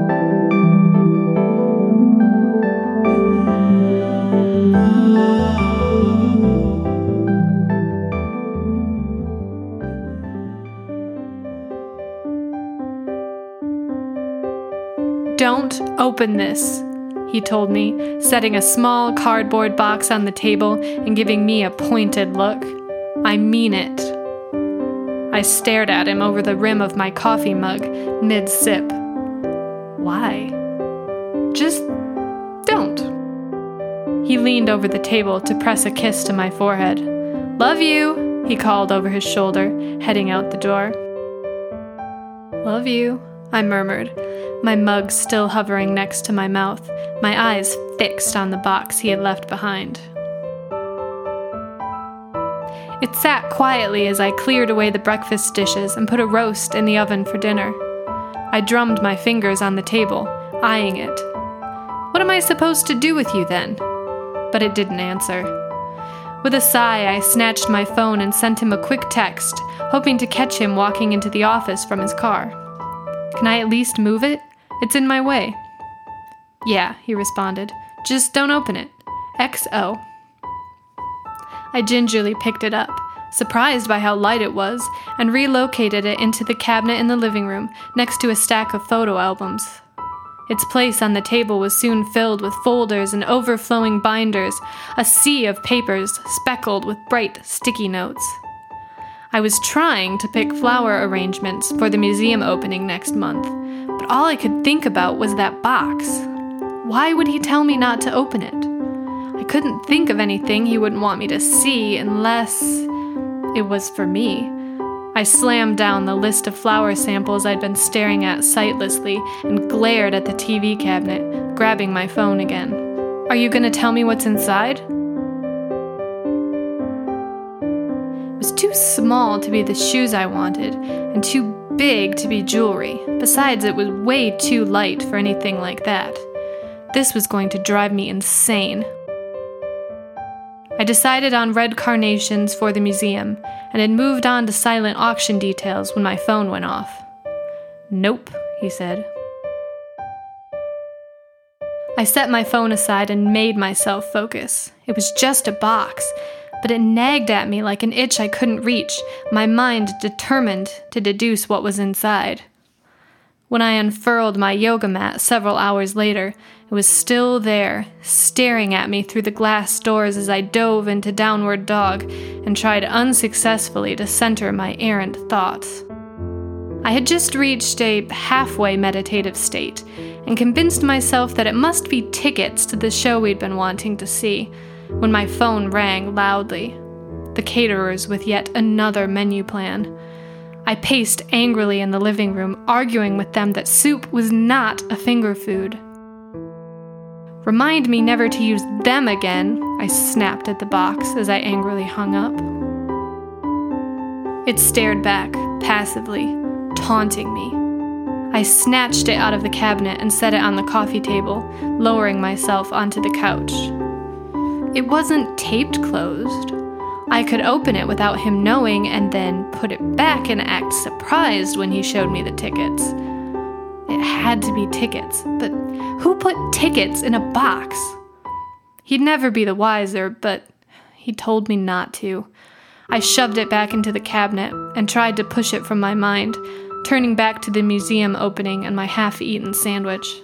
"Don't open this," he told me, setting a small cardboard box on the table and giving me a pointed look. "I mean it." I stared at him over the rim of my coffee mug, mid-sip. Why? Just don't. He leaned over the table to press a kiss to my forehead. "Love you," he called over his shoulder, heading out the door. "Love you," I murmured, my mug still hovering next to my mouth, my eyes fixed on the box he had left behind. It sat quietly as I cleared away the breakfast dishes and put a roast in the oven for dinner. I drummed my fingers on the table, eyeing it. "What am I supposed to do with you then?" But it didn't answer. With a sigh, I snatched my phone and sent him a quick text, hoping to catch him walking into the office from his car. "Can I at least move it? It's in my way." "Yeah," he responded. "Just don't open it. XO." I gingerly picked it up, surprised by how light it was, and relocated it into the cabinet in the living room, next to a stack of photo albums. Its place on the table was soon filled with folders and overflowing binders, a sea of papers speckled with bright, sticky notes. I was trying to pick flower arrangements for the museum opening next month, but all I could think about was that box. Why would he tell me not to open it? I couldn't think of anything he wouldn't want me to see unless it was for me. I slammed down the list of flower samples I'd been staring at sightlessly and glared at the TV cabinet, grabbing my phone again. "Are you going to tell me what's inside?" It was too small to be the shoes I wanted, and too big to be jewelry. Besides, it was way too light for anything like that. This was going to drive me insane. I decided on red carnations for the museum, and had moved on to silent auction details when my phone went off. "Nope," he said. I set my phone aside and made myself focus. It was just a box, but it nagged at me like an itch I couldn't reach, my mind determined to deduce what was inside. When I unfurled my yoga mat several hours later, it was still there, staring at me through the glass doors as I dove into downward dog and tried unsuccessfully to center my errant thoughts. I had just reached a halfway meditative state and convinced myself that it must be tickets to the show we'd been wanting to see, when my phone rang loudly. The caterers with yet another menu plan. I paced angrily in the living room, arguing with them that soup was not a finger food. "Remind me never to use them again," I snapped at the box as I angrily hung up. It stared back, passively, taunting me. I snatched it out of the cabinet and set it on the coffee table, lowering myself onto the couch. It wasn't taped closed. I could open it without him knowing and then put it back and act surprised when he showed me the tickets. It had to be tickets, but who put tickets in a box? He'd never be the wiser, but he told me not to. I shoved it back into the cabinet and tried to push it from my mind, turning back to the museum opening and my half-eaten sandwich.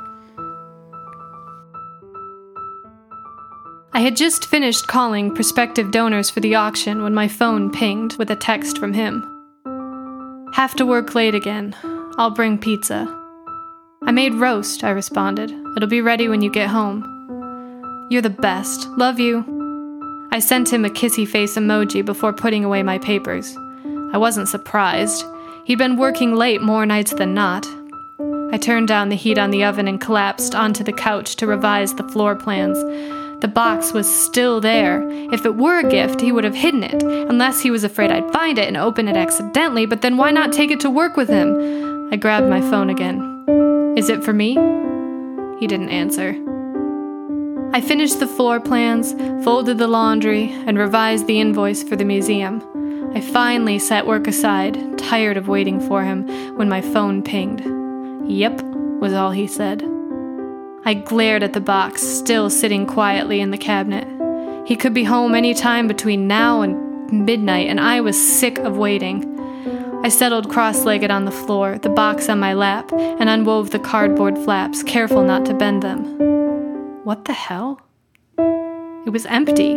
I had just finished calling prospective donors for the auction when my phone pinged with a text from him. "Have to work late again. I'll bring pizza." "I made roast," I responded. "It'll be ready when you get home." "You're the best. Love you." I sent him a kissy face emoji before putting away my papers. I wasn't surprised. He'd been working late more nights than not. I turned down the heat on the oven and collapsed onto the couch to revise the floor plans. The box was still there. If it were a gift, he would have hidden it, unless he was afraid I'd find it and open it accidentally, but then why not take it to work with him? I grabbed my phone again. "Is it for me?" He didn't answer. I finished the floor plans, folded the laundry, and revised the invoice for the museum. I finally set work aside, tired of waiting for him, when my phone pinged. Yep, was all he said. I glared at the box, still sitting quietly in the cabinet. He could be home any time between now and midnight, and I was sick of waiting. I settled cross-legged on the floor, the box on my lap, and unwove the cardboard flaps, careful not to bend them. What the hell? It was empty.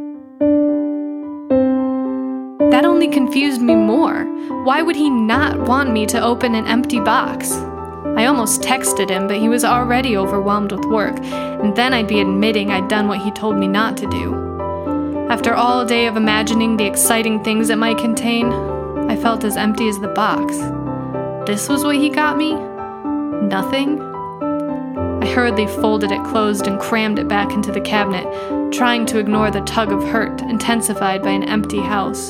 That only confused me more. Why would he not want me to open an empty box? I almost texted him, but he was already overwhelmed with work, and then I'd be admitting I'd done what he told me not to do. After all day of imagining the exciting things it might contain, I felt as empty as the box. This was what he got me? Nothing? I hurriedly folded it closed and crammed it back into the cabinet, trying to ignore the tug of hurt intensified by an empty house.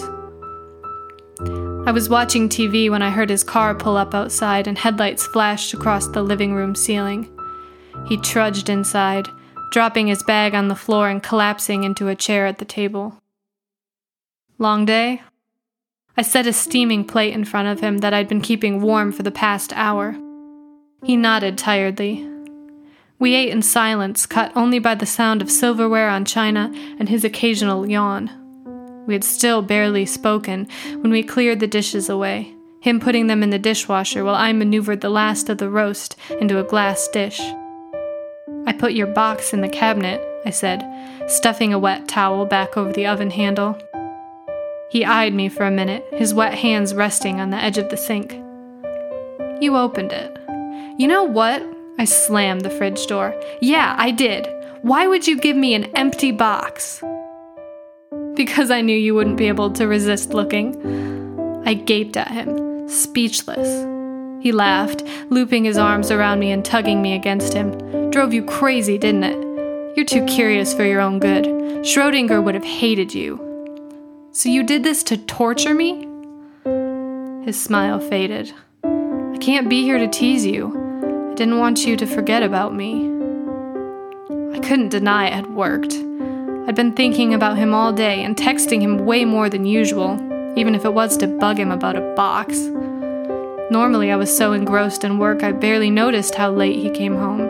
I was watching TV when I heard his car pull up outside and headlights flashed across the living room ceiling. He trudged inside, dropping his bag on the floor and collapsing into a chair at the table. Long day? I set a steaming plate in front of him that I'd been keeping warm for the past hour. He nodded tiredly. We ate in silence, cut only by the sound of silverware on china and his occasional yawn. We had still barely spoken when we cleared the dishes away, him putting them in the dishwasher while I maneuvered the last of the roast into a glass dish. I put your box in the cabinet, I said, stuffing a wet towel back over the oven handle. He eyed me for a minute, his wet hands resting on the edge of the sink. You opened it. You know what? I slammed the fridge door. Yeah, I did. Why would you give me an empty box? Because I knew you wouldn't be able to resist looking. I gaped at him, speechless. He laughed, looping his arms around me and tugging me against him. Drove you crazy, didn't it? You're too curious for your own good. Schrodinger would have hated you. So you did this to torture me? His smile faded. I can't be here to tease you. I didn't want you to forget about me. I couldn't deny it had worked. I'd been thinking about him all day and texting him way more than usual, even if it was to bug him about a box. Normally I was so engrossed in work I barely noticed how late he came home.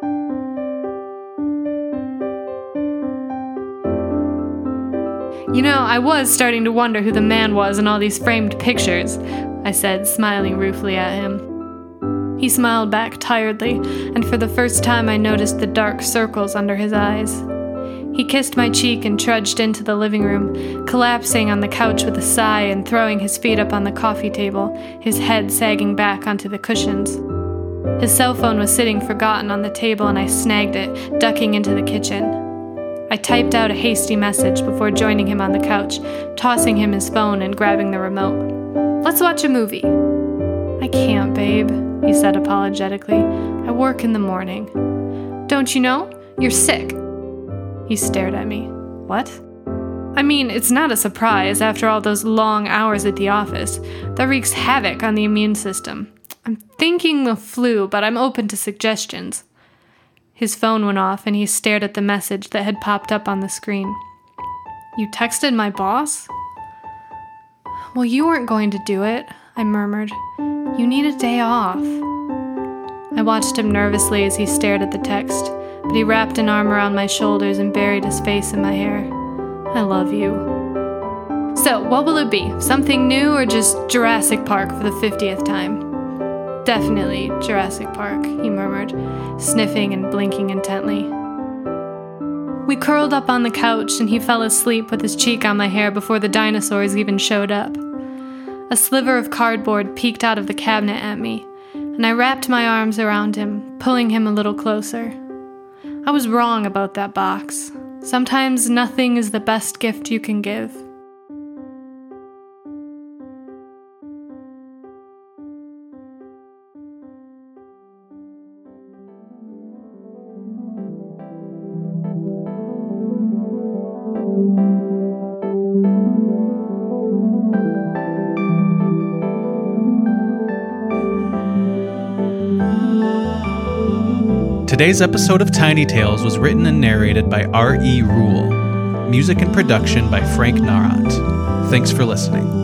You know, I was starting to wonder who the man was in all these framed pictures, I said, smiling ruefully at him. He smiled back tiredly, and for the first time I noticed the dark circles under his eyes. He kissed my cheek and trudged into the living room, collapsing on the couch with a sigh and throwing his feet up on the coffee table, his head sagging back onto the cushions. His cell phone was sitting forgotten on the table and I snagged it, ducking into the kitchen. I typed out a hasty message before joining him on the couch, tossing him his phone and grabbing the remote. Let's watch a movie. I can't, babe, he said apologetically. I work in the morning. Don't you know? You're sick. He stared at me. What? I mean, it's not a surprise after all those long hours at the office. That wreaks havoc on the immune system. I'm thinking the flu, but I'm open to suggestions. His phone went off and he stared at the message that had popped up on the screen. You texted my boss? Well, you weren't going to do it, I murmured. You need a day off. I watched him nervously as he stared at the text, but he wrapped an arm around my shoulders and buried his face in my hair. I love you. So, what will it be? Something new or just Jurassic Park for the 50th time? Definitely Jurassic Park, he murmured, sniffing and blinking intently. We curled up on the couch and he fell asleep with his cheek on my hair before the dinosaurs even showed up. A sliver of cardboard peeked out of the cabinet at me, and I wrapped my arms around him, pulling him a little closer. I was wrong about that box. Sometimes nothing is the best gift you can give. Today's episode of Tiny Tales was written and narrated by R.E. Rule. Music and production by Frank Narant. Thanks for listening.